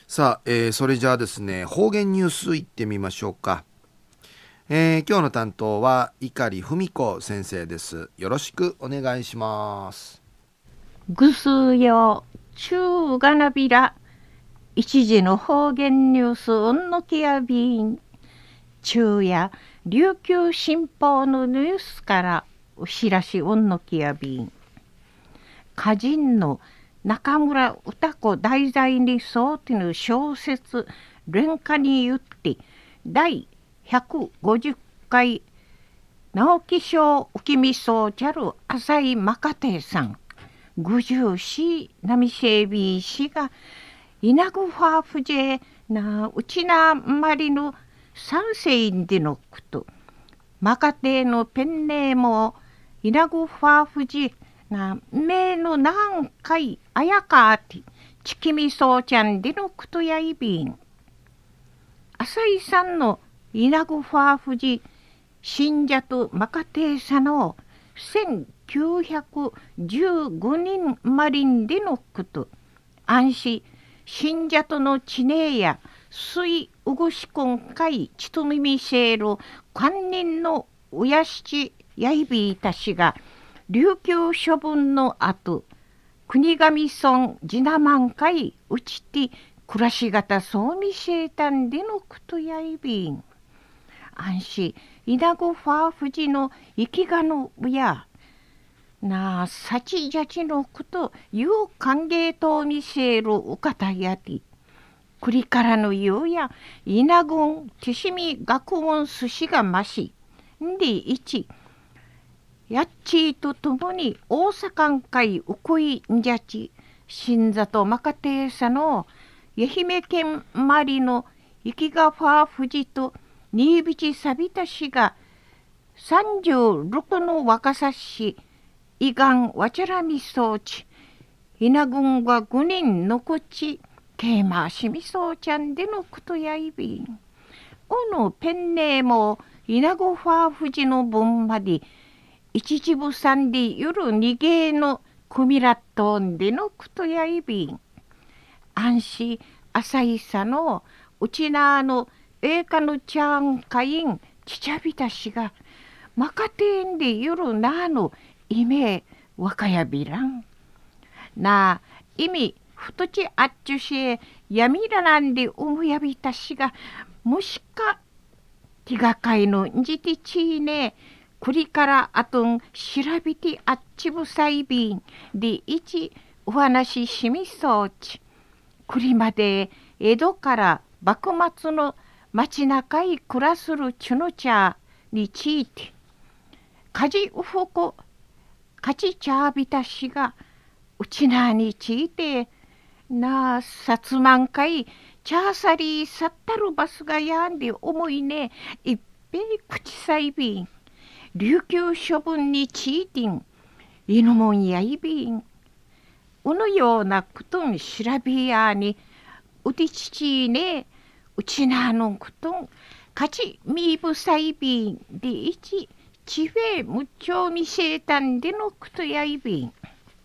さあ、それじゃあですね、方言ニュースいってみましょうか。今日の担当は碇文子先生です。よろしくお願いします。 ぐすよ、ちゅうがなびら、一時の方言ニュースうんのきやびん、昼夜、琉球新報のニュースからお知らしうんのきやびん、歌人の中村歌子題材に沿っての小説連歌によって第150回直木賞浮見そうちゃる浅井真家庭さん54波整備士が稲子ファーフジェなうちなまりの三世でのことマカテのペンネームを稲子ファーフジな名の何回あやかあてちきみそうちゃんでのことやいびん浅井さんの稲子ファーフジ信者とマカテーサの1915人マリンでのこと安心信者との地名や水うぐし今回ちとみみせる官人のおやしちやいびいたしが琉球処分の後国頭村次男満開うちて暮らし方そうみせいたんでのことやいびん安心稲子ファーフジの生きがのやなあさちじゃちのことゆう歓迎と見せるお方やてくりからのゆうや稲郡手しみ学問寿司がましんで一やっちーとともに大阪会うこいんじゃち新里まかてーさの愛媛県まりの生きがファーフジと新びさびたしが36の若さしいがんわちゃらみそうち稲郡が5人残ちけいましみそうちゃんでのことやいびんおのペンネームを稲子ファーフジの分まで一時部さんで夜にげのくみらっとんでのことやいびん安心浅いさのうちなのえかのちゃんかいんちちゃびたしがまかてんで夜なのいめわかやびらんなあ意味ふとちあっちゅしえやみらなんでおむやびたしがもしか手がかいのんじてちいねくりからあとん調べてあっちぶさいびんでいちお話ししみそうちくりまで江戸から幕末の町中い暮らするちゅのちゃについてかじうふこかちちゃびたしがうちなについてなあさつまんかいチャーサリーさったるバスがやんで思いねいっぺい口さいびん琉球処分についてん犬もんやいびんうのようなことん調べやにうてちちねうちなのことんかちみぶさいびんでいちちべむっちょみせたんでのことやいびん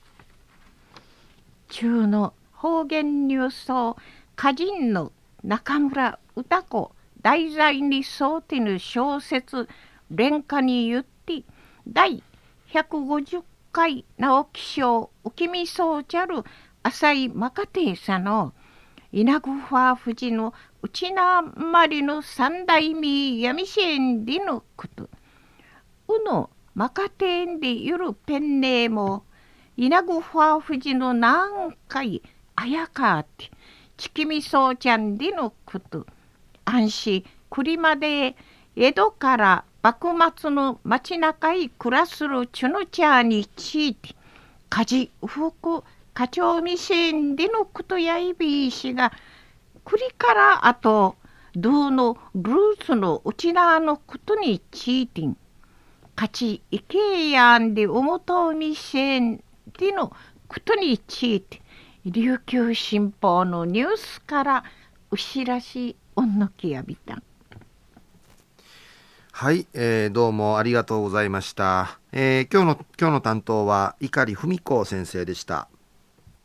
中の方言ニュースを歌人の中村歌子題材に沿ってぬ小説連歌によって第150回直木賞浮見そうちゃる浅井真家庭さの稲子ファーフジのうちなまりの三代目闇支援でのことうの真家庭でゆるペンネーム稲子ファーフジの何回あやかってちきみそうちゃんでのこと安心くりまで江戸から幕末の町中い暮らするちゅのちゃについてかじうふく課長未成でのことやいびいしがくりからあとどうのルーツのうちなのことについてかちいけやんでおもとみせんでのことについて琉球新報のニュースからうしらしおんのきやびたんはい、どうもありがとうございました。今日の担当は碇文子先生でした。